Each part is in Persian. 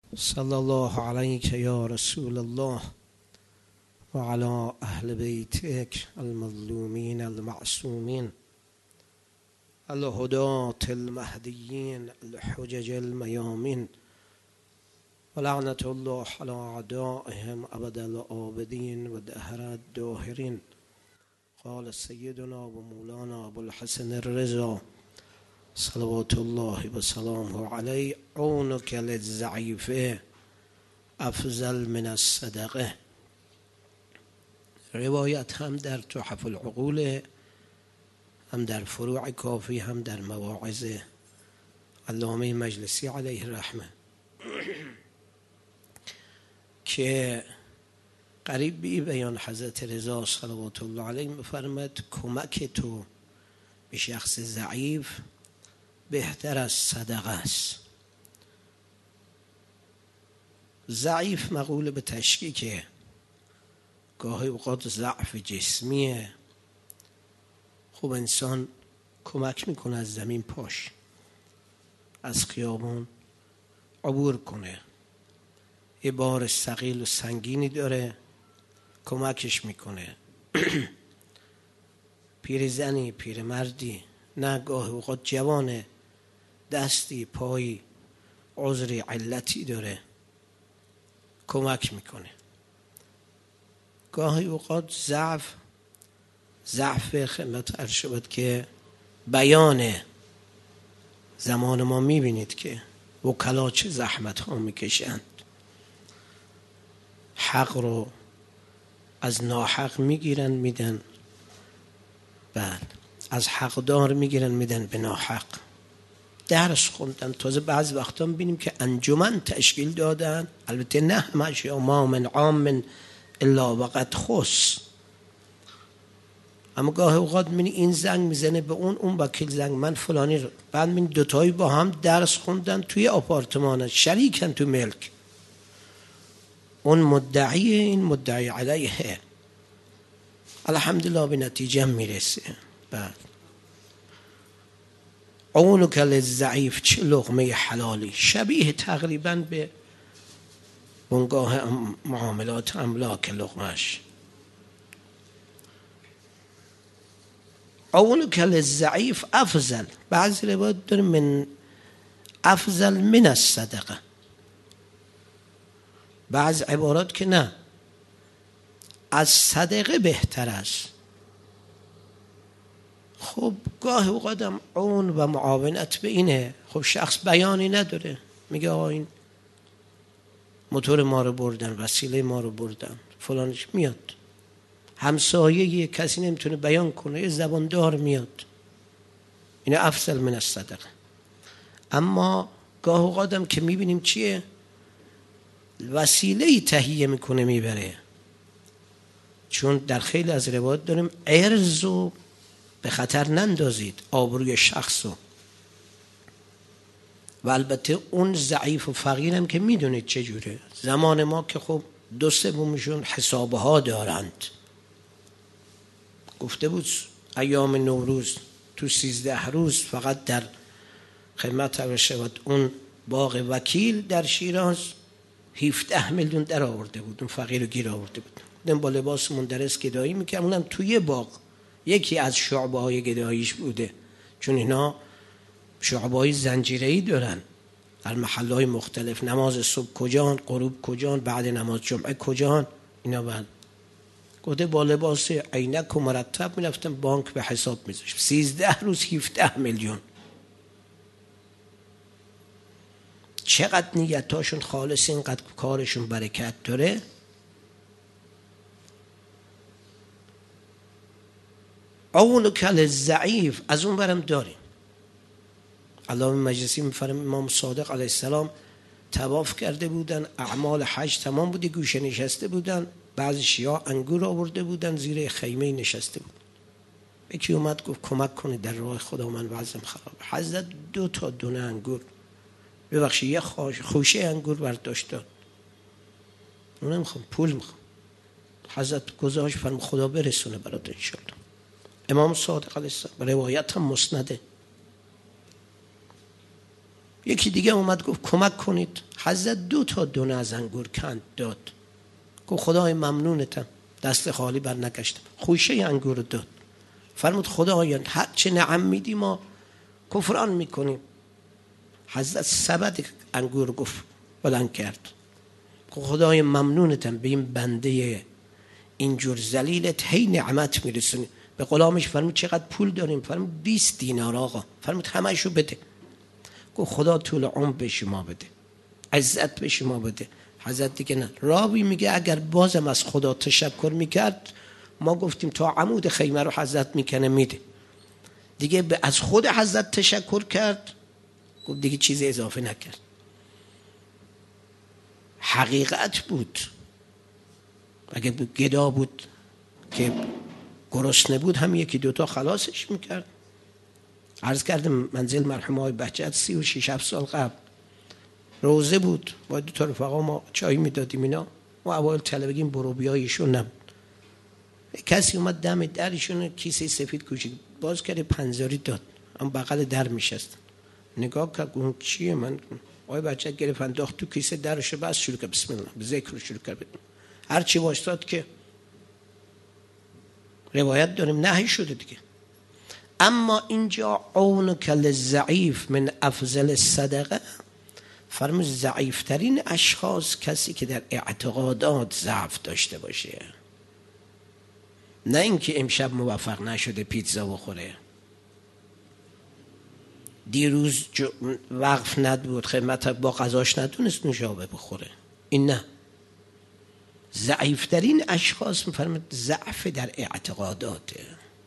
صلی الله علیک یا رسول الله و علی اهل بیتک المظلومین المعصومین الهداة المهدیین الحجج المیامین و لعنت الله علی اعدائهم ابد الآبدین و دهر الداهرین. قال سیدنا و مولانا ابو الحسن الرضا صلوات الله و سلامه علیه: عونک للضعیف افضل من الصدقه. روایت هم در تحف العقول، هم در فروع کافی، هم در مواعظ علامه مجلسی علیه الرحمه که قریب به بیان حضرت رضا صلوات الله علیه می‌فرماید کمک تو به شخص ضعیف بهتر از صدقه است. ضعیف مقوله به تشکیکه، گاهی اوقات ضعف جسمیه. خب انسان کمک میکنه از زمین پاش، از خیابون عبور کنه، یه بار ثقیل و سنگینی داره کمکش میکنه. پیرزنی، پیرمردی، نه گاهی اوقات جوانه، دستی پایی عذری علتی داره کمک میکنه. گاهی اوقات ضعف خدمت عرض شد که بیانه. زمان ما میبینید که وکلا چه زحمت ها میکشند، حق رو از ناحق میگیرن میدن، بعد از حقدار میگیرن میدن به ناحق. درس خوندن، تازه بعض وقتا میبینیم که انجمن تشکیل دادن، البته نه همش، یا ما من عام الا وقد خص، اما گاه اوقات میبینی این زنگ میزنه به اون وکیل زنگ من فلانی رو، بعد میبینی دوتایی با هم درس خوندن توی آپارتمان، شریکن تو ملک، اون مدعی این مدعی علیه، الحمدلله به نتیجه میرسه. بعد عونک للضعیف، چه لقمه حلالی، شبیه تقریبا به بنگاه معاملات املاک لقمهش. عونک للضعیف افضل، بعضی روایت داره من افضل من الصدقه، بعض عبارات که نه، از صدقه بهتر است. خب گاه اوقاتم عون و معاونت به اینه. خب شخص بیانی نداره، میگه آقا این موتور ما رو بردن، وسیله ما رو بردن، فلانش میاد، همسایه کسی نمیتونه بیان کنه، یه زباندار میاد، این افضل من الصدقه. اما گاه اوقاتم که میبینیم چیه، وسیله تهیه میکنه میبره، چون در خیلی از روایات داریم ارزو به خطر نندازید، آبروی شخصو. و البته اون ضعیف و فقیرم که میدونید چجوره، زمان ما که خب 2/3 حسابه ها دارند. گفته بود ایام نوروز تو 13 روز فقط در خدمت شود اون باغ وکیل در شیراز 17 میلیون در آورده بود، اون فقیر رو گیر آورده بود. دم با لباس مندرس گدایی میکرد، اونم توی باغ، یکی از شعبه های گداییش بوده، چون اینا شعبه های زنجیره‌ای دارن در محلهای مختلف. نماز صبح کجان، غروب کجان، بعد نماز جمعه کجان، اینا بعد گفته با لباس عینک و مرتب میرفتن بانک به حساب میذاشت. 13 روز 17 میلیون. چقدر نیتاشون خالص، اینقدر کارشون برکت داره. عونک للضعیف از اون برم داریم. علامه مجلسی میفرماید امام صادق علیه السلام طواف کرده بودن، اعمال حج تمام بودی، گوشه نشسته بودن، بعضی شیعه انگور آورده بودن زیر خیمه نشسته بود. یکی اومد گفت کمک کنید در راه خدا، من وضعم خرابه. حضرت 2 تا دونه انگور، ببخشید یه خوشه انگور برداشت داد. اونم میخوام پول میخوام. حضرت گذاشت، فرمود خدا برسونه برات انشالله. امام صادق علیه السلام، روایت هم مسنده، یکی دیگه اومد گفت کمک کنید. حضرت 2 تا دونه از انگور کند داد. گفت خدای ممنونتم، دست خالی بر نگشتم. خوشه انگور رو داد. فرمود خدایا هر چه نعم میدی ما کفران میکنیم. حضرت سبد انگور گفت بلند کرد. گفت خدای ممنونتم به این بنده اینجور ذلیلت هی نعمت میرسونی. به غلامش فرمود چقدر پول داریم؟ فرمود 20 دینار آقا. فرمود همشو بده. گفت خدا طول عمر به شما بده، عزت به شما بده. حضرت دیگه نه. راوی میگه اگر بازم از خدا تشکر میکرد ما گفتیم تا عمود خیمه رو حضرت میکنه میده. دیگه از خود حضرت تشکر کرد، گفت دیگه چیز اضافه نکرد. حقیقت بود. اگه گدا بود که گرسنه بود هم 1-2 تا خلاصش میکرد. عرض کردم منزل مرحوم آقای بهجت 36 سال قبل روزه بود، با 2 تا رفقا ما چای میدادیم اینا. ما اوایل طلبگیم بروبیایشون نبود. کسی اومد دم درشون کیسه سفید کوچیک باز کرده پنزاری داد، اما بغل در میشست. نگاه کرد اون چیه؟ من آقای بهجت گرفت انداخت تو کیسه درش بس شروع کرد بسم الله به ذکر شروع کرد. هر چی واشتاد که روایت داریم نهی شده دیگه. اما اینجا عونک للضعیف من افضل الصدقه، فرمود ضعیفترین اشخاص کسی که در اعتقادات ضعف داشته باشه، نه اینکه امشب موفق نشده پیتزا بخوره، دیروز وقف ندبود خدمت با غذاش ندونست نوشابه بخوره. این نه. ضعیفترین اشخاص میفرماد ضعف در اعتقاداته.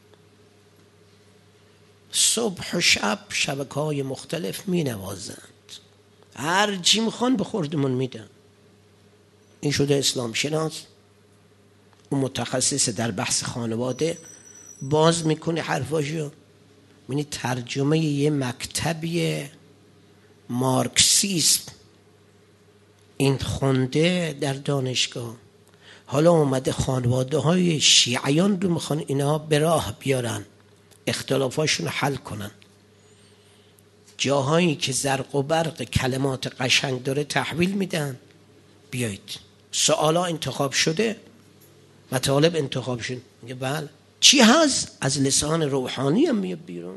صبح و شب شبکه‌های مختلف می نوازند، هر چی میخوان به خوردمون میدن. این شده اسلام شناس، اون متخصص در بحث خانواده باز میکنه حرفاشو. یعنی ترجمه یه مکتبی مارکسیسم این خونده در دانشگاه، حالا اومده خانواده های شیعیان رو میخوان اینا به راه بیارن، اختلافاشون حل کنن. جاهایی که زرق و برق کلمات قشنگ داره تحویل میدن. بیایید سوالا انتخاب شده، مطالب انتخاب شده، میگه بله چی هست؟ از لسان روحانی هم میاد بیرون.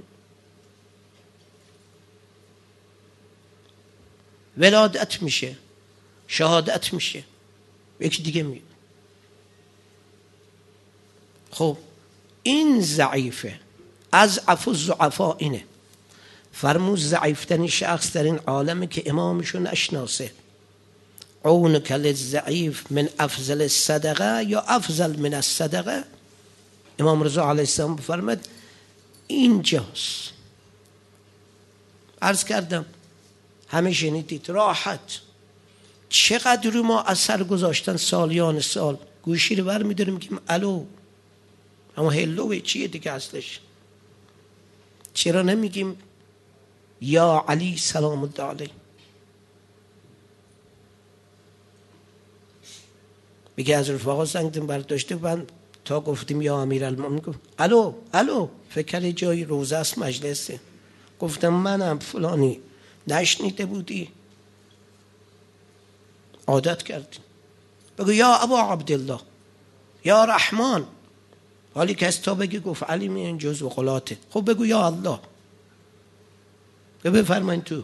ولادت میشه، شهادت میشه، یکی دیگه میاد. خب این ضعیفه. از عفو ضعفا اینه. فرمود ضعیفترین شخص در این عالمه که امامشو نشناسه. عونک للضعیف من افضل الصدقه یا افضل من الصدقه. امام رضا علیه السلام فرمود اینجاست. عرض کردم همه شنیدید راحت چقدر رو ما اثر گذاشتن سالیان سال. گوشی رو برمی‌داریم میگیم الو، اما هلو چیه دیگه اصلش؟ چرا نمیگیم یا علی سلام الله علیه؟ میگه از رفقا زنگ برداشته من تا گفتیم یا امیرالمومنین گفت الو الو، فکر جای روزه است مجلسه. گفتم منم فلانی، نشنیده بودی؟ عادت کردی بگو یا ابا عبدالله یا رحمان، حالی که از تا بگی گفت علی این جزء قلاته. خب بگو یا الله، بفرمایین تو.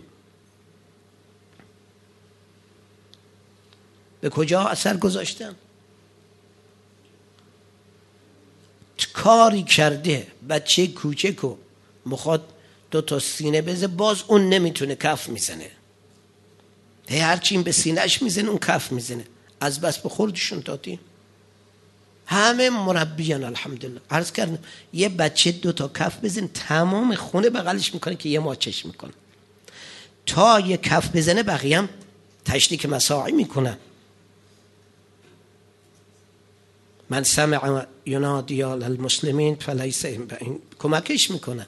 به کجا اثر گذاشتن؟ کاری کرده بچه کوچکو مخواد 2 تا سینه بزه، باز اون نمیتونه، کف میزنه. هرچی این به سینهش میزنه اون کف میزنه. از بس به خوردشون دادیم. همه مربیان الحمدلله. عرض کردم یه بچه 2 تا کف بزن تمام خونه بغلش میکنه که یه ماچش میکنه. تا یه کف بزنه بقیه هم تشریک مساعی میکنن. من سمع ینادی المسلمین فلیس، کمکش میکنن.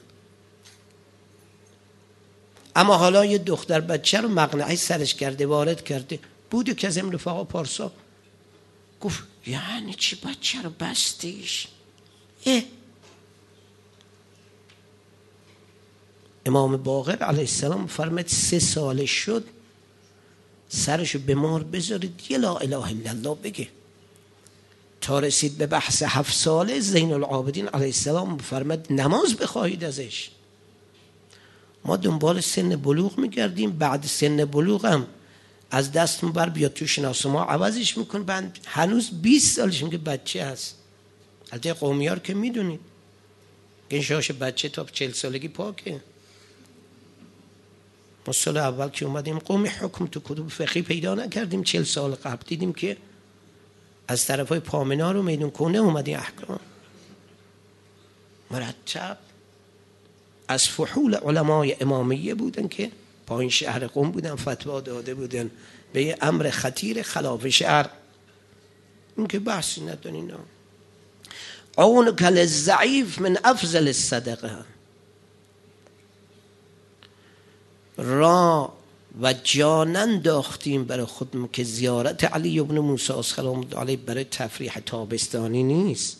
اما حالا یه دختر بچه رو مقنعه سرش کرده، وارد کرده. بود که از این رفقا پارسا گفت یعنی چی بچه رو بستیش؟ امام باقر علیه السلام فرمود 3 سالش شد سرشو به مار بذارید یه لا اله الا الله بگه. تا رسید به بحث 7 ساله زین العابدین علیه السلام فرمود نماز بخواهید ازش. ما دنبال سن بلوغ میگردیم، بعد سن بلوغ هم از دستمون بر بیاد تو شناسه ما عوضش میکن، بعد هنوز 20 سالش میگه بچه هست. البته قومیار که میدونید این شاش بچه تا 40 سالگی پاکه. ما سال اول که اومدیم قومی حکم تو کتب فقهی پیدا نکردیم 40 سال قبل، دیدیم که از طرفای پامنار و میدون کونه اومدیم احکام مرتب از فحول علمای امامیه بودن که پایین شهر قم بودن، فتوا داده بودن به یه امر خطیر خلاف شرع. این که بحثی ندارین. عونک للضعیف من افضل الصدقه. را و جان انداختیم برای خودمون که زیارت علی ابن موسی سلام الله علیه برای تفریح تابستانی نیست.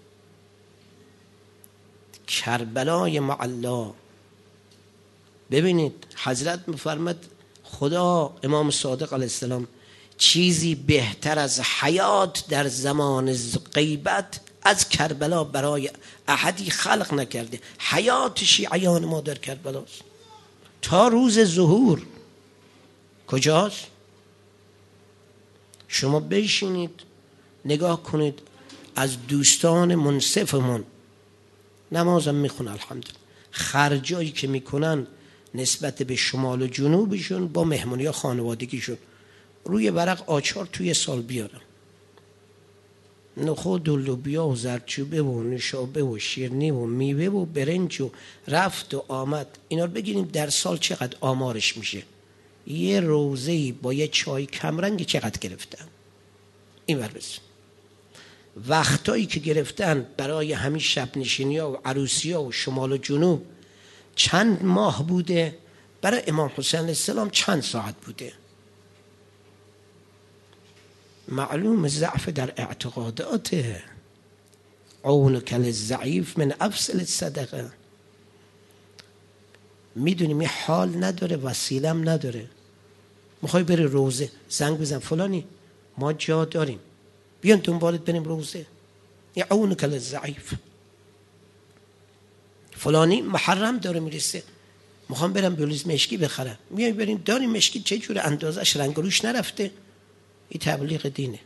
کربلای معلا ببینید حضرت میفرماد خدا امام صادق علیه السلام چیزی بهتر از حیات در زمان غیبت از کربلا برای احدی خلق نکرده. حیات شیعیان ما در کربلاست تا روز ظهور. کجاست؟ شما بشینید نگاه کنید از دوستان منصفمون نمازم میخونه الحمدلله، خرجایی که میکنن نسبت به شمال و جنوبشون با مهمونی ها خانوادگیشون، روی ورق آچار توی سال بیارن، نخود و لوبیا و زردچوبه و نشابه و شیرنی و میوه و برنج و رفت و آمد، اینا رو بگیریم در سال چقدر آمارش میشه. یه روزه‌ای با یه چای کمرنگ چقدر گرفتن؟ این بربسیم وقتایی که گرفتن برای همین شب نشینی ها و عروسی ها و شمال و جنوب چند ماه بوده، برای امام حسین علیه السلام چند ساعت بوده. معلوم ضعف در اعتقاداته. عونک للضعیف من افضل الصدقه. میدونیم یه حال نداره، وسیلم نداره، میخوای بری روزه زنگ بزن فلانی ما جا داریم بیان دنبالت بریم روزه. یه عونک للضعیف. فلانی محرم داره میرسه میخوام برم بلوز مشکی بخرم، میای بریم داریم مشکی چه جور اندازش رنگ روش نرفته. این تبلیغ دینه.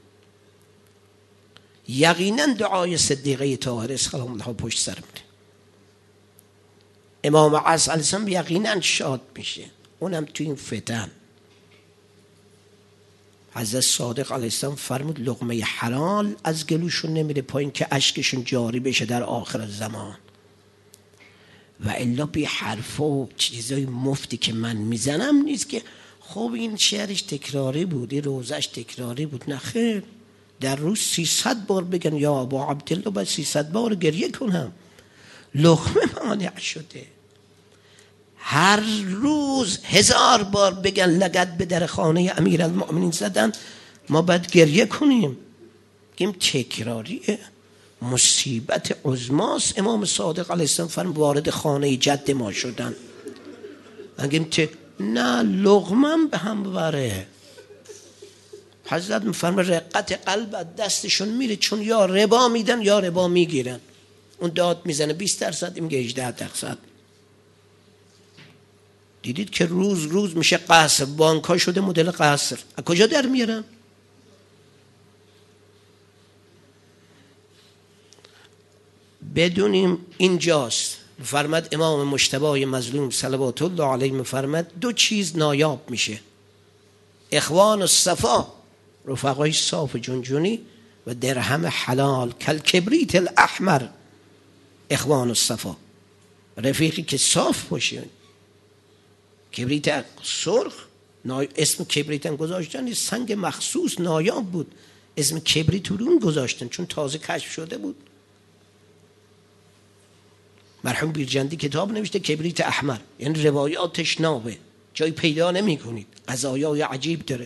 یقینا دعای صدیقه طاهره سلام الله پشت سر میره. امام عصر علیه السلام یقینا شاد میشه، اونم تو این فتن. حضرت صادق علیه السلام فرمود لقمه حلال از گلوشون نمیره پایین که اشکشون جاری بشه در آخر زمان. و الا بی حرف و چیزای مفتی که من میزنم نیست که خب این شعرش تکراری بود، این روزش تکراری بود. نه خیر، در روز 300 بار بگن یا ابا عبدالله، باید 300 بار گریه کنم. لقمه مانع شده. هر روز 1000 بار بگن لگد به در خانه امیرالمؤمنین زدن، ما باید گریه کنیم. گیم تکراریه، مصیبت عظماست. امام صادق علیه السلام فرمود وارد خانه جد ما شدن، اگیم نه لقمم به هم بره. حضرت میفرمه رقت قلب دستشون میره، چون یا ربا میدن یا ربا میگیرن. اون داد میزنه 20%، این میگه 18%. دیدید که روز روز میشه قصر، بانک ها شده مدل قصر. از کجا در میارن؟ بدونیم اینجاست. فرمد امام مجتبی مظلوم صلوات الله علیه میفرمد 2 چیز نایاب میشه: اخوان الصفا، رفقای صاف جنجونی، و درهم حلال کل کبریت الاحمر. اخوان الصفا، رفیقی که صاف باشه. کبریت سرخ اسم کبریت هم گذاشتن، سنگ مخصوص نایاب بود، اسم کبریت رو گذاشتن چون تازه کشف شده بود. مرحوم بیرجندی کتاب نوشته کبریت احمر، یعنی روایاتش نابه، جای پیدا نمی کنید، قضایای عجیب داره.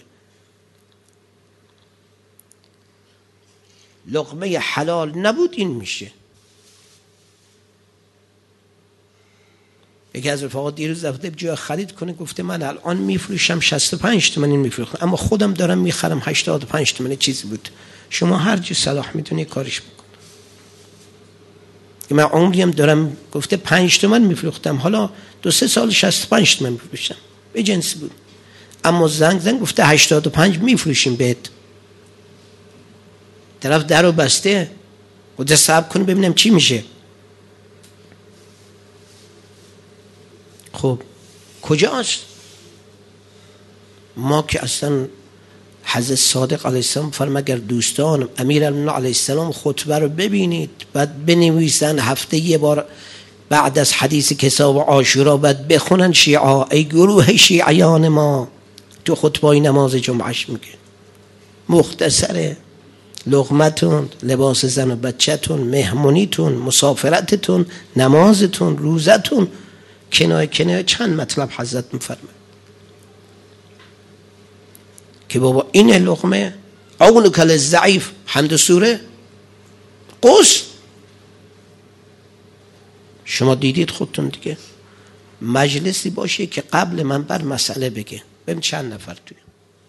لقمه حلال نبود این میشه. یکی از رفقا دیروز رفته جای خرید کنه، گفته من الان میفروشم 65 تومن این میفروشم، اما خودم دارم میخرم 85 تومن. چیزی بود. شما هر چی صلاح میدونی کارش بکن. من عمری هم دارم، گفته 5 تومن میفروختم، حالا 2-3 سال 65 تومن میفروشم، به جنس بود. اما زنگ گفته 85 میفروشیم بهت. طرف درو بسته، گفته صبر کن ببینم چی میشه. خب کجاست؟ ما که اصلا حضرت صادق علیه السلام فرمود اگر دوستان امیرالمومنین علیه السلام خطبه رو ببینید بعد بنویسن هفته یه بار بعد از حدیث کسا و عاشورا بعد بخونن شیعا، ای گروه شیعیان ما، تو خطبه نماز جمعهش میگه مختصره، لقمتون، لباس زن و بچه‌تون، مهمونیتون، مسافرتتون، نمازتون، روزتون، کنایه چند مطلب حضرت میفرمه که بابا این لقمه اونو کل ضعیف حمد سوره قص. شما دیدید خودتون دیگه. مجلسی باشه که قبل منبر مسئله بگه، ببین چند نفر توی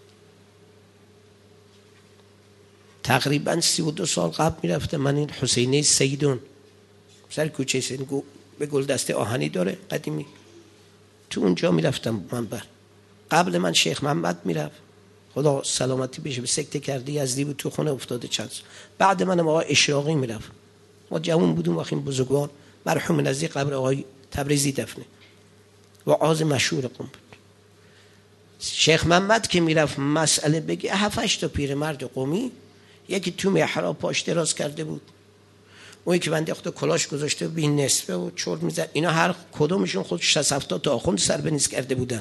تقریبا 32 سال قبل میرفته. من این حسینی سیدون سر کوچه سیدون به گل دسته آهنی داره قدیمی، تو اونجا میرفتم منبر. قبل من شیخ محمد میرفت، خدا سلامتی بشه، به سکته کرده یزدی بود، تو خونه افتاده چند سال. بعد منم آقای اشراقی میرفت، ما جوان بودیم وقتی بزرگوار مرحوم نزدیک قبر آقای تبریزی دفنه و عاز مشهور قم بود. شیخ محمد که میرفت مسئله بگه 7-8 تا پیرمرد قمی، یکی تو محراب پاش دراز کرده بود، اون که بنده خدا کلاش گذاشته بین نصفه و چرت میزد. اینا هر کدومشون خود 60-70 تا آخوند سر به نیز کرده بودن.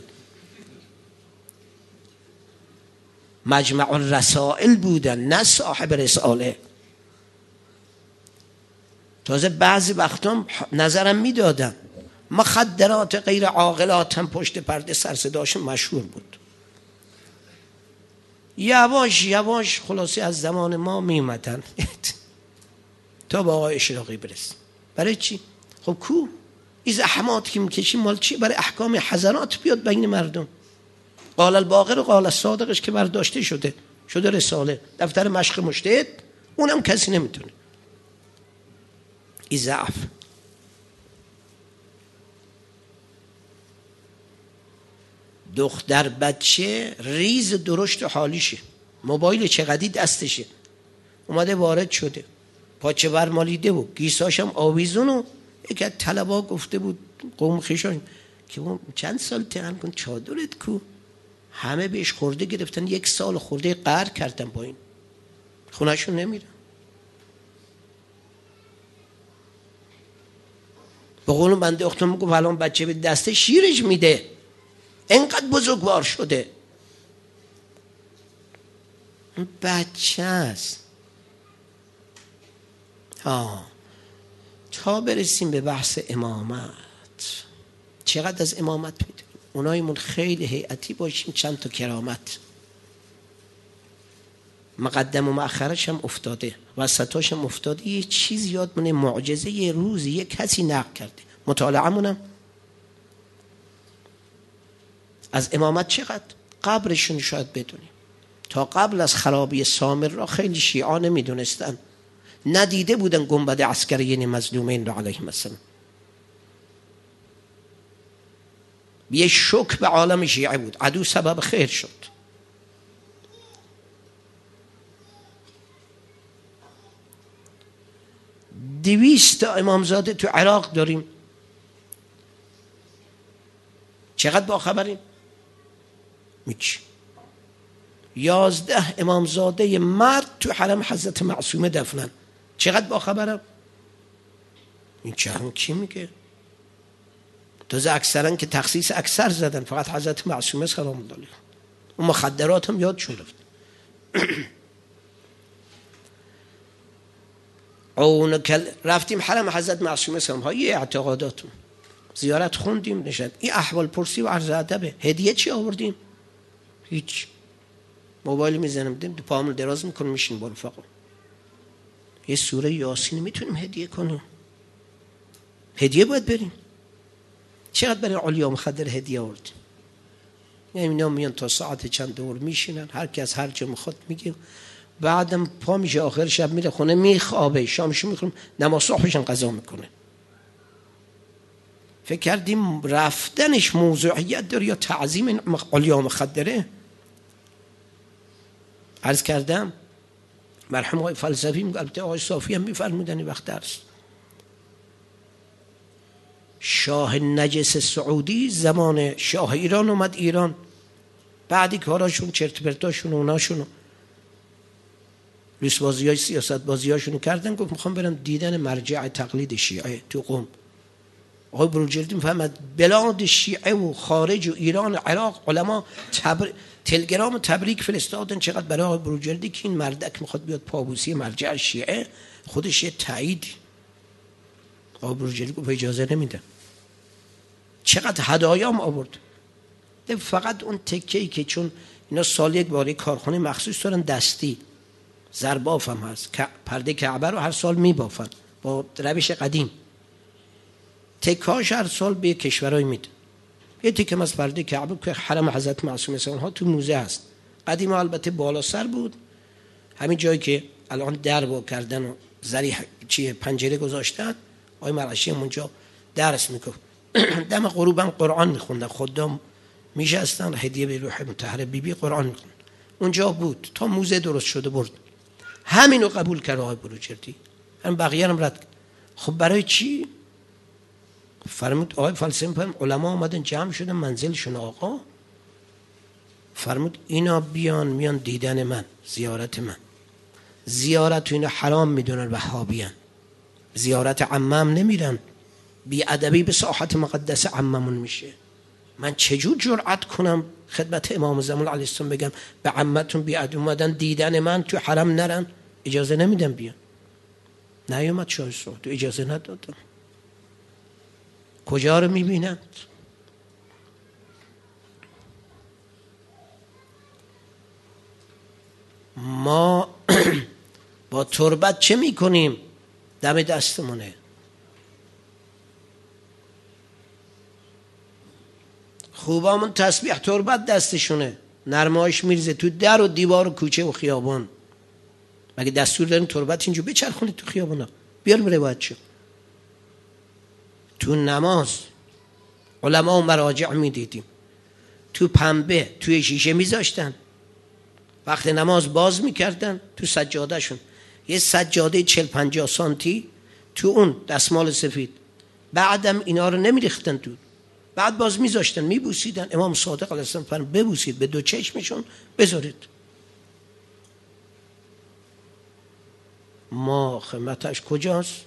مجمع الرسائل بودن، نه صاحب رساله. تازه بعضی وقتا نظرم میدادن، مخدرات غیر عاقلات هم پشت پرده سر صداشون مشهور بود. یواش یواش خلاصی از زمان ما میمدن تا با آقای اشراقی برس. برای چی؟ خب کو این زحمات که میکشیم مال چی؟ برای احکام حضرات بیاد بین مردم. قال الباقر و قال الصادقش که برداشته شده رساله، دفتر مشق مجتهد، اونم کسی نمیتونه. این ضعف. دختر بچه ریز درشت حالیشه، موبایل چقدی دستشه، اومده وارد شده، پاچه بر مالیده بود، گیساشم آویزون. و یک از طلبا گفته بود قوم خیشان که چند سال تهن کن چادرت کو؟ همه بهش خورده گرفتن، 1 سال خورده قهر کردن با این، خونهشون نمیرن. به قول بنده اختم میگفت الان بچه به دسته شیرش میده، اینقدر بزرگوار شده. بچه است. تا برسیم به بحث امامت، چقدر از امامت میدونیم؟ اونایمون خیلی هیئتی باشیم، چند تا کرامت، مقدم و مأخرش هم افتاده، وسطاش هم افتاده. یه چیز یادمونه، معجزه یه روزی یه کسی نقل کرده، مطالعه‌مونم از امامت چقدر قبرشون شاید بدونیم. تا قبل از خرابی سامر را خیلی شیعا نمیدونستن، ندیده بودن گنبد عسکریین مظلومین را علیهم السلام. یه شوک به عالم شیعه بود، عدو سبب خیر شد. تا امامزاده تو عراق داریم. چقدر با خبریم؟ میچ 11 امامزاده مرد تو حرم حضرت معصومه دفنن. چقدر با خبرم؟ این چرا کی میگه؟ تازه اکثرا که تخصیص اکثر زدن، فقط حضرت معصومه سلام الله علیها. اون مخدرات هم یادشون رفت. رفتیم حرم حضرت معصومه سلام ها، یه اعتقاداتون زیارت خوندیم، نشد این احوال پرسی و عرض ادبه. هدیه چی آوردیم؟ هیچ. موبایل میزنم دیم دو پامون دراز میکنم میشین با رفقا، یه سوره یاسین میتونیم هدیه کنیم؟ هدیه باید بریم. چقدر برای علیا مخدر هدیه آوردیم. یعنی اینا میان تا ساعت چند دور میشینن، هر کی از هر جا میخواد میگه، بعدم پا میشه آخر شب میره خونه میخوابه، شامشو میخورم، نماز صبحشم قضا میکنه. فکر کردیم رفتنش موضوعیت داره یا تعظیم علیا مخدره؟ عرض کردم مرحوم آقای فلسفی، البته آقای صافی هم میفرمودن وقت درس، شاه نجس سعودی زمان شاه ایران اومد ایران، بعدی کاراشون چرت پرتاشون و اوناشون لوس بازی های سیاست بازی هاشون کردن. گفت میخوام برم دیدن مرجع تقلید شیعه تو قم. آقای بروجردی میفهمد بلاد شیعه و خارج و ایران و عراق علما تلگرام تبریک فرستادن چقدر برای آقای بروجردی که این مردک میخواد بیاد پابوسی مرجع شیعه، خودش یه تاییدی. آقای بروجردی گفت اجازه نمیدم. چقدر هدایام آورد. فقط اون تکه‌ای که چون اینا سال یک بار کارخونه مخصوص دارن دستی، زرباف هم هست، پرده کعبه رو هر سال میبافن با روش قدیم، تکه‌هاش هر سال به کشورهای میده. یه تکه از پرده کعبه که حرم حضرت معصومه ها تو موزه هست، قدیم البته بالا سر بود، همین جایی که الان در با کردن و ذریح چیه پنجره گذاشتن، آقای مرعشی اونجا درس میگفت. دم غروبم قرآن میخوندن، خدام میشستن هدیه به روح مطهر بیبی قرآن میخوند. اونجا بود تا موزه درست شده برد. همینو قبول کرد آقای بروجردی، هم بقیه هم رد. خب برای چی؟ فرمود آقای فلسفی علما اومدن جمع شدن منزلشون آقا، فرمود اینا بیان میان دیدن من، زیارت من، زیارت اینا حرام میدونن وهابیان، زیارت عمم نمیرن، بی ادبی به ساحت مقدس عممون میشه. من چجور جرأت کنم خدمت امام زمان علیه السلام بگم به عمتون بی ادب اومدن دیدن من تو حرم نرن؟ اجازه نمیدم بیان. نیومد شاه سعودی، اجازه ندادم. کجا رو میبینند؟ ما با تربت چه میکنیم؟ دم دستمونه. خوبامون تسبیح تربت دستشونه، نرمایش میریزه تو در و دیوار و کوچه و خیابان. مگه دستور دارین تربت اینجا بچرخونید تو خیابانا؟ بیارم روایت شو. تو نماز علما و مراجع میدیدیم تو پنبه توی شیشه میذاشتن، وقت نماز باز میکردن تو سجاده شون یه سجاده 40-50 سانتی تو اون دستمال سفید، بعدم اینا رو نمیریختن تو، بعد باز میذاشتن میبوسیدن. امام صادق علیه السلام فرمود ببوسید به دو چشمشون بذارید. ما خدمتش کجاست؟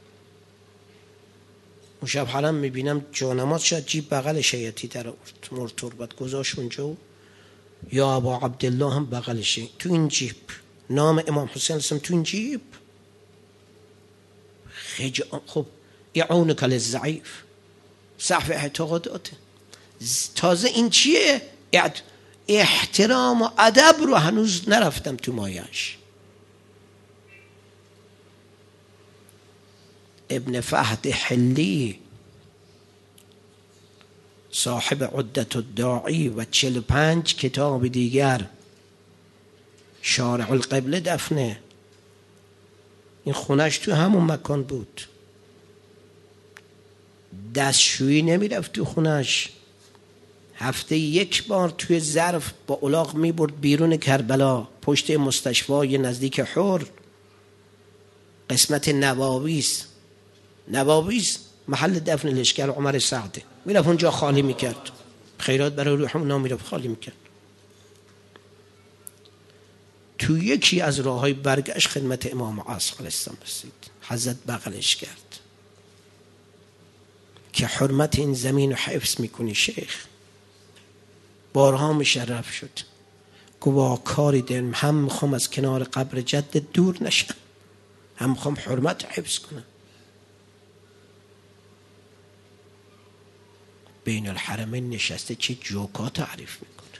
اون شب حرم میبینم جانماز شد جیب بغل شیعتی در آورد، مرد تربت گذاشت اونجا، یا ابا عبدالله هم بغلشه تو این جیب، نام امام حسین السلام تو این جیب. خب اعونک للضعیف، صحف اعتقاداته. تازه این چیه؟ احترام و ادب رو هنوز نرفتم تو مایش. ابن فهد حلی صاحب عدت الداعی و 45 کتاب دیگر، شارع القبله دفنه، این خونش تو همون مکان بود، دستشویی نمیرفت تو خونش، هفته یک بار توی ظرف با الاغ میبرد بیرون کربلا پشت مستشفای نزدیک حور، قسمت نواویس محل دفن لشکر عمر سعده، میرفت اونجا خالی میکرد، خیرات برای روح اونا میرفت خالی میکرد. تو یکی از راههای برگشت خدمت امام عصر علیه السلام رسید، حضرت بغلش کرد که حرمت این زمین رو حفظ میکنی شیخ. بارها مشرف شد، گواه کاری دارم، هم میخوام از کنار قبر جد دور نشم، هم میخوام حرمت حفظ کنم. بین الحرمین نشسته چه جوکا تعریف میکنه،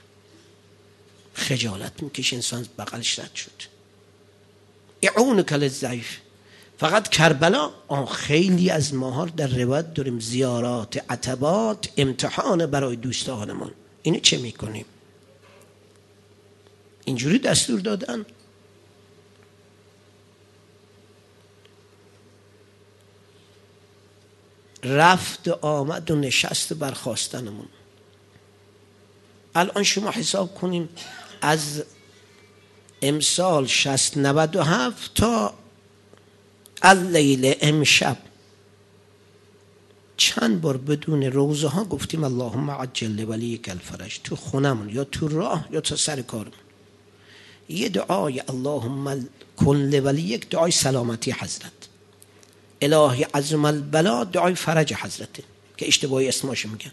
خجالت میکشه انسان بغلش رد شد. اعونک للضعیف، فقط کربلا خیلی از ماها در روایت داریم زیارات عتبات امتحان برای دوستانمون. اینو چه میکنیم؟ اینجوری دستور دادن. رفت و آمد و نشست و برخاستنمون. الان شما حساب کنیم از امسال 697 تا اللیل امشب چند بار بدون روزه ها گفتیم اللهم عجل ولیک الفرج، تو خونمون یا تو راه یا تو سر کارمون. یه دعای اللهم کن ولیک دعای سلامتی حضرت، الهی عظم البلا دعای فرج حضرته که اشتباهی اسماش میگن.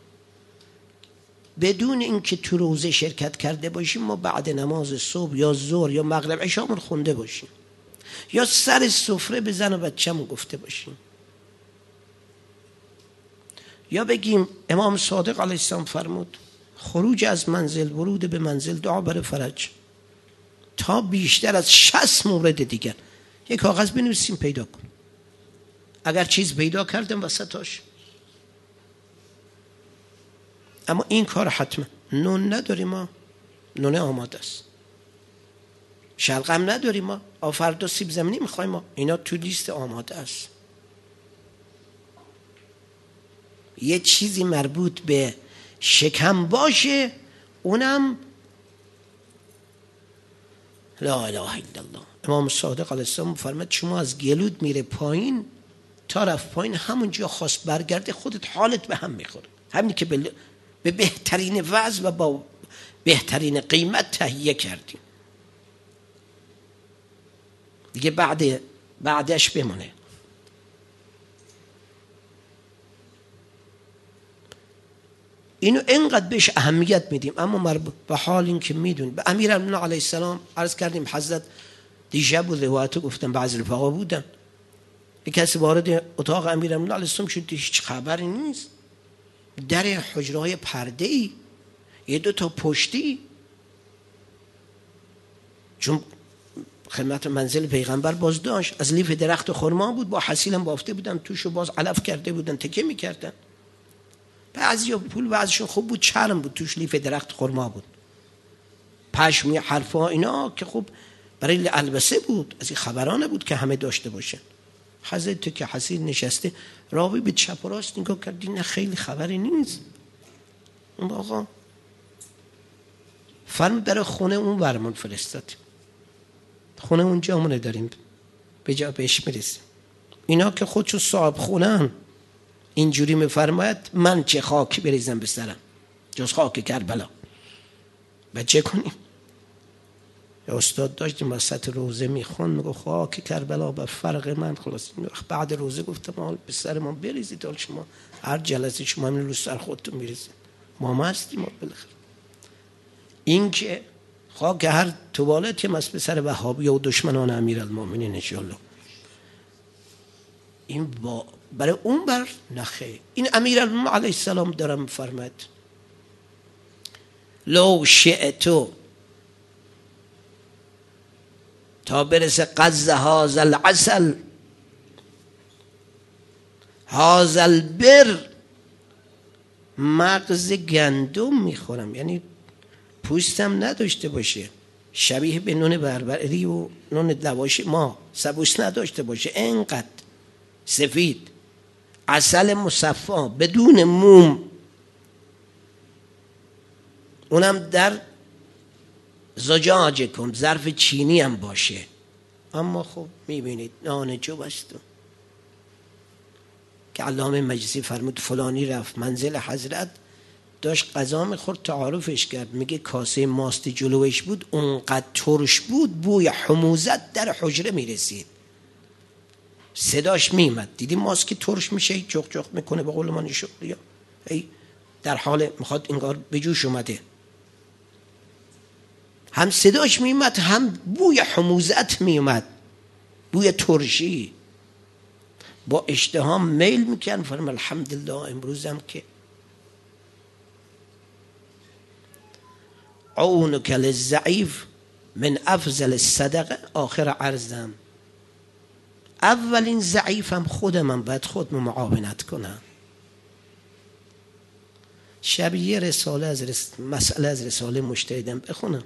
بدون اینکه تو روزه شرکت کرده باشیم ما بعد نماز صبح یا ظهر یا مغرب عشامون خونده باشیم یا سر سفره به زن و بچه‌مون گفته باشیم یا بگیم امام صادق علیه السلام فرمود خروج از منزل ورود به منزل دعا برای فرج. تا بیشتر از 60 مورد دیگر یک کاغذ بنویسیم پیدا کن. اگر چیز پیدا کردم وسطاش. اما این کار حتما. نون نداریم ما، نون آماده است. شلغم نداریم ما، آفرد و سیب زمینی میخوایم ما، اینا تو لیست آماده است. یه چیزی مربوط به شکم باشه اونم لا اله الا الله. امام صادق علیه السلام فرمود شما از گلود میره پایین تا رفت پایین همونجا خواست برگرده خودت حالت به هم میخوره. همینی که به بهترین وضع و با بهترین قیمت تهیه کردیم دیگه بعدش بمونه. اینو اینقدر بهش اهمیت میدیم اما به حال این که میدون به امیرالمومنین علیه السلام عرض کردیم حضرت دیشب و روایتو گفتم بعضی رفقا بودن یک کسی وارد اتاق امیرالمومنین علیه السلام شد هیچ خبری نیست، در حجرهای پرده‌ای یه دو تا پشتی، چون خدمت منزل پیغمبر باز داشت از لیف درخت خرما بود با حصیلم بافته بودن توشو باز علف کرده بودن تکه میکردن. بعضیا پول بعضشون خوب بود چرم بود توش لیف درخت خرما بود پشمی حرفا اینا که خوب برای البسه بود از این خبرانه بود که همه داشته باشه. حضرت تو که حصیل نشسته راوی به چپ و راست نگاه کردی نه خیلی خبری نیست. اون آقا فرم برای خونه اون برمون فرستاد، خونه اونجا همونه داریم به جا بهش میرسیم. اینا که خودشون صاحب خونن اینجوری میفرماید من چه خاک بریزم به سرم جز خاک کربلا. بچه کنیم استاد داشتیم وسط روزه میخون میگو خاک کربلا به فرق من. خلاص بعد روزه گفتم حال به سر ما بریزید، حال شما هر جلسه شما همین رو سر خودتون میریزید ما هستیم ما بالاخره. این که خاک هر توالتی مست به سر وهابی و دشمنان امیرالمومنین انشاءالله. این برای اون بر نخه. این امیرالمومنین علیه السلام دارم فرمد لو شئتو تا برسه قز هذا العسل هذا البر مغز گندم میخورم، یعنی پوستم نداشته باشه شبیه به نون بربری و نون لواش ما سبوس نداشته باشه اینقدر سفید، عسل مصفا بدون موم، اونم در زجاجه کن ظرف چینی هم باشه. اما خب میبینید نان جو بستون که علامه مجلسی فرمود فلانی رفت منزل حضرت داشت غذا میخورد تعارفش کرد میگه کاسه ماست جلوش بود اونقدر ترش بود بوی حموزت در حجره میرسید صداش میمد. دیدی ماست که ترش میشه جخ جخ میکنه به قول من شغلیا در حال میخواد انگار به جوش اومده، هم صداش میمد هم بوی حموزت میمد بوی ترشی. با اشتها میل میکن فرم الحمدلله امروزم که عونک للضعیف من افضل الصدقه. آخر عرضم اولین ضعیفم خودم، باید خودم معاونت کنم. شب یه رساله مسئله از رساله مجتهدم بخونم،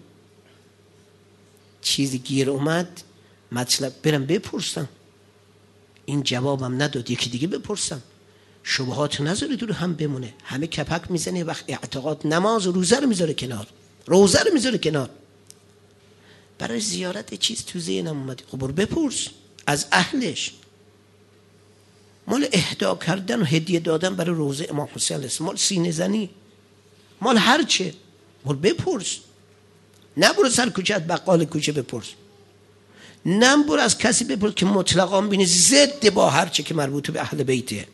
چیزی گیر اومد مطلب برم بپرسم، این جوابم نداد یکی دیگه بپرسم، شبهات نذاره دور هم بمونه. همه کپک میزنه وقت اعتقاد نماز و روزه رو میذاره کنار، روزه رو میذاره کنار. برای زیارت چیز تو ذهنم اومد، خب برو بپرس از اهلش. مال اهدا کردن و هدیه دادن برای روزه امام حسین علیه السلام، مال سینه زنی، مال هر چه، برو بپرس. نه برو سر کوچه از بقال کوچه بپرس، نه برو از کسی بپرس که مطلقاً بینی ضد با هر چه که مربوط به اهل بیته.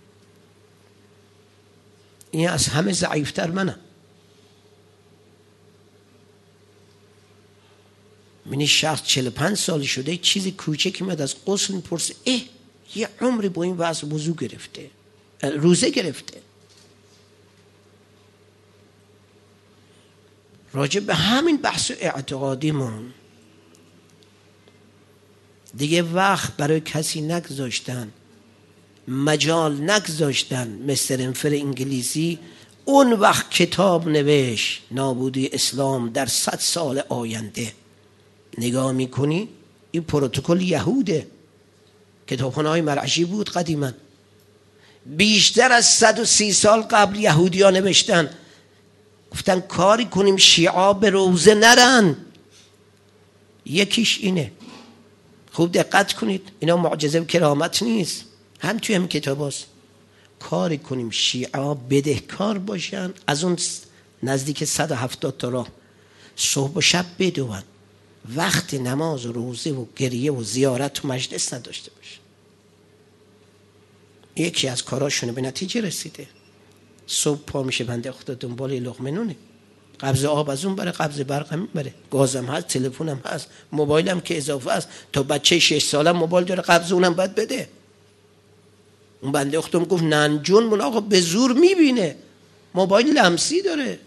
این از همه ضعیفتر منم. منی شخص 45 سال شده چیزی کوچکی میاد از غسل میپرسه، یه عمری با این وضع وضو گرفته، روزه گرفته. راجع به همین بحث اعتقادیمون دیگه وقت برای کسی نگذاشتن، مجال نگذاشتن. مستر انفر انگلیسی اون وقت کتاب نوشت نابودی اسلام در 100 سال آینده. نگاه میکنی این پروتکل یهوده، کتابخانه‌های مرعشی بود قدیما. بیشتر از 130 سال قبل یهودیان نوشتن، گفتن کاری کنیم شیعا به روزه نرن. یکیش اینه، خوب دقت کنید، اینا معجزه و کرامت نیست، هم توی هم کتاب هست. کاری کنیم شیعا بدهکار باشن از اون نزدیک 170 تا راه، صبح و شب بدون، وقت نماز و روزه و گریه و زیارت و مجلس نداشته باشه. یکی از کاراشونه به نتیجه رسیده. صبح پا میشه بنده خدا دنبال لقمه نونه، قبض آب از اون بره، قبض برق هم بره، گازم هست، تلفنم هست، موبایلم که اضافه است. تا بچه 6 ساله موبایل داره، قبض اونم باید بده. اون بنده اختم گفت ننجون من آقا به زور میبینه، موبایل لمسی داره.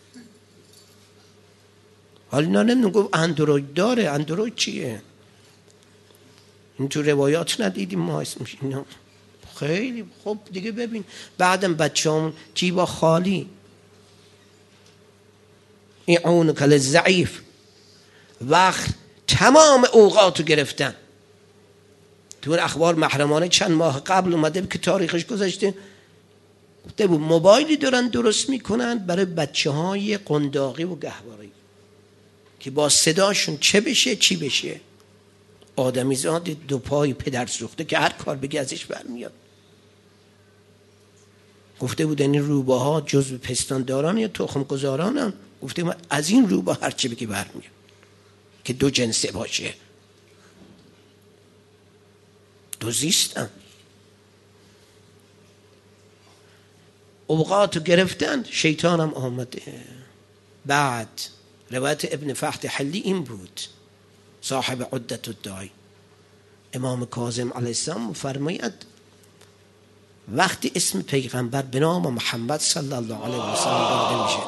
حالا نمیدونم گفت اندروید داره. اندروید چیه؟ این تو روایات ندیدیم ما اسمش اینا. خیلی خب دیگه ببین بعدم بچه‌ام جیبا خالی، اعونک للضعیف، وقت تمام اوقاتو گرفتن. تو اخبار محرمانه چند ماه قبل اومده که تاریخش گذاشته، گفته بود موبایلی دارن درست میکنن برای بچه‌های قنداقی و گهواری که با صداشون چه بشه چی بشه. آدمی زاد دو پای پدر سوخته که هر کار بگی ازش برمیاد. گفته بود این روباها جزو پستانداران یا تخم گذارانن. گفته بود از این روبا هر چی بگی برمیاد که دو جنسه باشه. دو زیستن. اوقاتو گرفتن، شیطانم آمده. بعد روایت ابن فحت حلی این بود، صاحب عدت الداعی، امام کاظم علیه السلام فرماید وقتی اسم پیغمبر به نام محمد صلی الله علیه و سلم برده میشه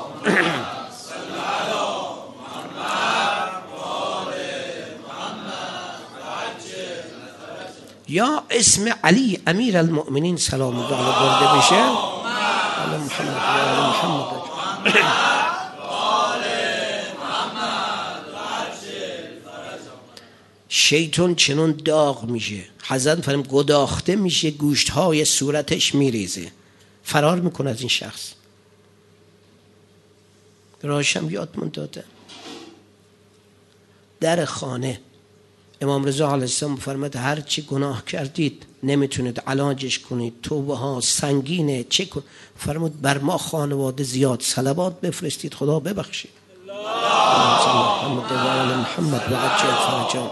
یا اسم علی امیر المؤمنین سلام الله علیه برده بشه، علی محمد علی محمد شیطان چنون داغ میشه، حضرت فرمود گداخته میشه، گوشتهای صورتش میریزه، فرار میکنه از این شخص. راشم یادمون داده در خانه امام رضا علیه السلام فرمود هر چی گناه کردید نمیتونید علاجش کنید، توبه ها سنگینه، چه کن؟ فرمود بر ما خانواده زیاد صلوات بفرستید خدا ببخشید. محمد و عجل فرجام.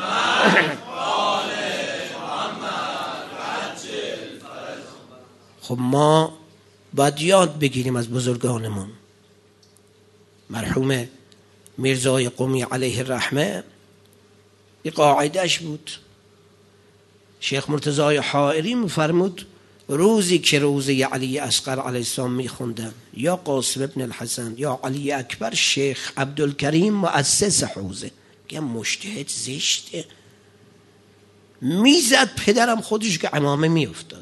خب ما باید یاد بگیریم از بزرگانمون. مرحوم میرزای قمی علیه الرحمه این قاعدهش بود. شیخ مرتضی حائری میفرمود روزی که روزه علی اصغر علیه السلام میخوندن یا قاسم ابن الحسن یا علی اکبر، شیخ عبدالکریم مؤسس حوزه، میگم مجتهد زشته، میزد پدرم خودش که عمامه میافتاد.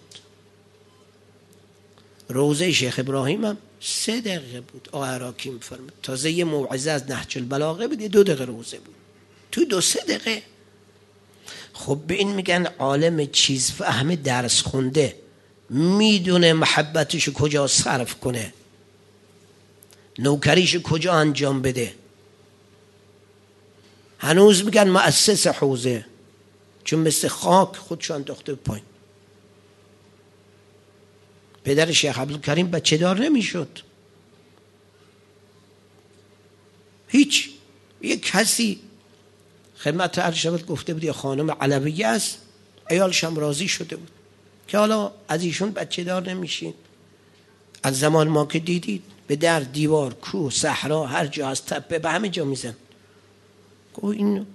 روزه شیخ ابراهیم هم 3 دقیقه بود. آقا عراقی میفرمد تازه یه موعظه از نهج البلاغه بود 2 دقیقه روزه بود، تو 2-3 دقیقه. خب به این میگن عالم چیز فهم، درس خونده، میدونه محبتشو کجا صرف کنه، نوکریشو کجا انجام بده. هنوز میگن مؤسس حوزه، چون مثل خاک خودشو انداخته پایین. پدر شیخ عبدالکریم بچه دار نمیشد، هیچ. یک کسی خدمت عرض شود گفته بود یه خانم علویه است، عیالش هم راضی شده بود که حالا از ایشون بچه دار نمیشین. از زمان ما که دیدید به در، دیوار، کوه، صحرا، هر جا از تپه به همه جا میزن. گفت این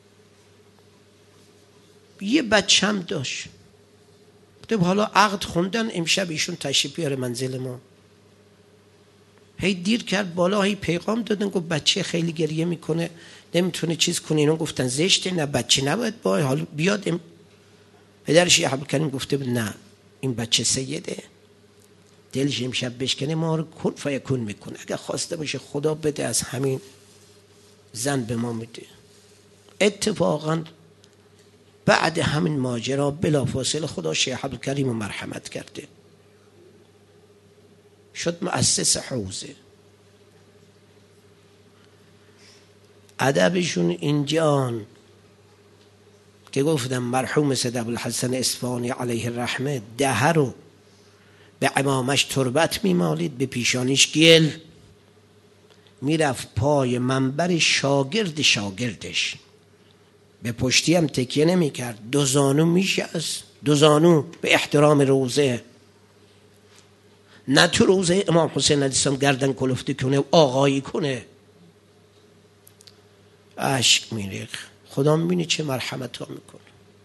یه بچه هم داشت. گفت حالا عقد خوندن، امشب ایشون تشریف بیاره منزل ما. هی دیر کرد بالا، هی پیغام دادن، گفت بچه خیلی گریه میکنه نمیتونه چیز کنه. اینا گفتن زشته، نه بچه نباید باید، حالا بیاد. پدر شیخ عبدالکریم گفته بود نه این بچه سیده، دلش امشب بشکنه ما رو کن فیکون میکنه، اگر خواسته باشه خدا بده از همین زن به ما میده. اتفاقا بعد همین ماجرا بلافاصله خدا شیخ عبدالکریم رو مرحمت کرده، شد مؤسس حوزه. ادبشون اینجان که گفتم مرحوم سید ابوالحسن اصفهانی علیه الرحمه دهه رو به عمامش تربت میمالید، به پیشانیش گل، میرفت پای منبر شاگرد شاگردش، به پشتی هم تکیه نمی کرد، 2 زانو میشست، 2 زانو به احترام روزه. نه تو روزه امام حسین علیه السلام گردن کلفتی کنه و آقایی کنه. اشک میریخ. خدا میبینی چه مرحمت ها میکنه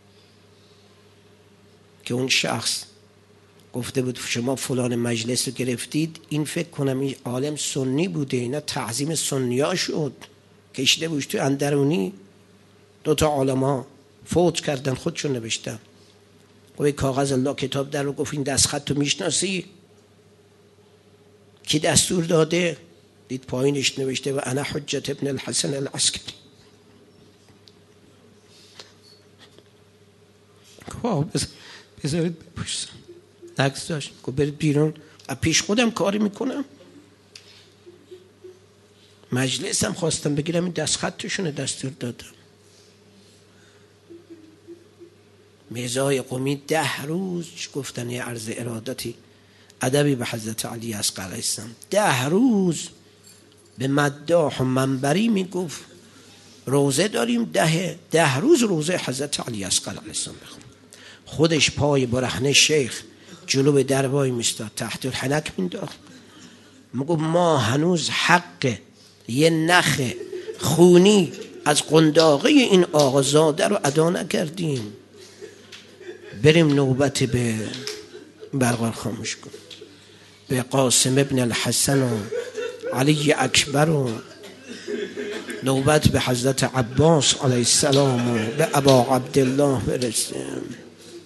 که اون شخص گفته بود شما فلان مجلس رو گرفتید، این فکر کنم این عالم سنی بوده، اینا تعظیم سنی ها شد، کشیده بود تو اندرونی. 2 تا علما فوت کردن، خودشون نوشتن. گفت کاغذ الله کتاب در رو، گفت این دست خط رو میشناسی؟ کی دستور داده؟ دید پایینش نوشته و انا حجت ابن الحسن العسکری. گفت بذارید بپوشم. نکس داشت. گفت برید بیرون، پیش خودم کاری میکنم. مجلس هم خواستم بگیرم، این دست خطشونه دستور دادم. میرزای قمی 10 روز گفتن یه عرض ارادتی ادبی به حضرت علی اصغر علیه السلام، 10 روز به مداح و منبری میگفت روزه داریم، 10 روز روزه حضرت علی اصغر علیه السلام بخون. خودش پای برهنه شیخ جلو به در وای میستاد، تحت الحنک مینداخت، میگفت ما هنوز حق یه نخ خونی از قنداقه این آقازاده رو ادا نکردیم، بریم نوبت به برقار خاموش کن، به قاسم ابن الحسن و علی اکبر و نوبت به حضرت عباس علیه السلام و به ابا عبدالله برسیم.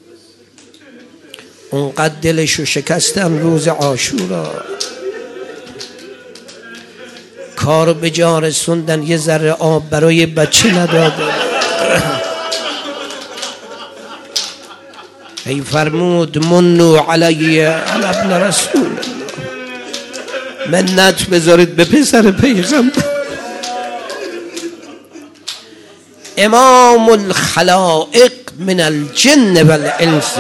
اونقدر دلشو شکستم روز عاشورا، کارو به جا رسوندن، یه ذره آب برای بچه نداده. ای فرمود منو علی ابن رسول الله، منت بذارید به پسر پیغمبر. امام الخلائق من الجن والانس.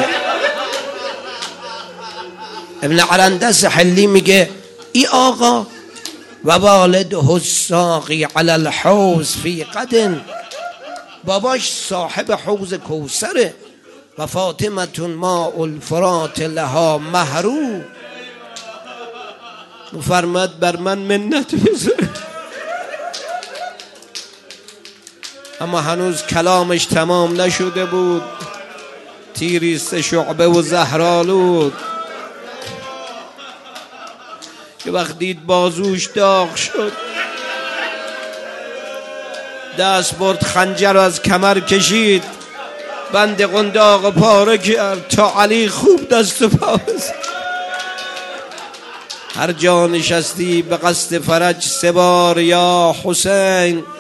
ابن عرندس حلی میگه ای آقا و والده الساقی علی الحوض فی قد، باباش صاحب حوض کوثره و فاطمه ماء الفرات لها محرو. مفرمد بر من منت بذار. اما هنوز کلامش تمام نشده بود، تیری 3 شعبه و زهرآلود که وقت دید بازوش داغ شد، دست برد خنجر رو از کمر کشید، بند قنداق پاره کرد تا علی خوب دست و پا بزن. هر جا نشستی به قصد فرج 3 بار یا حسین.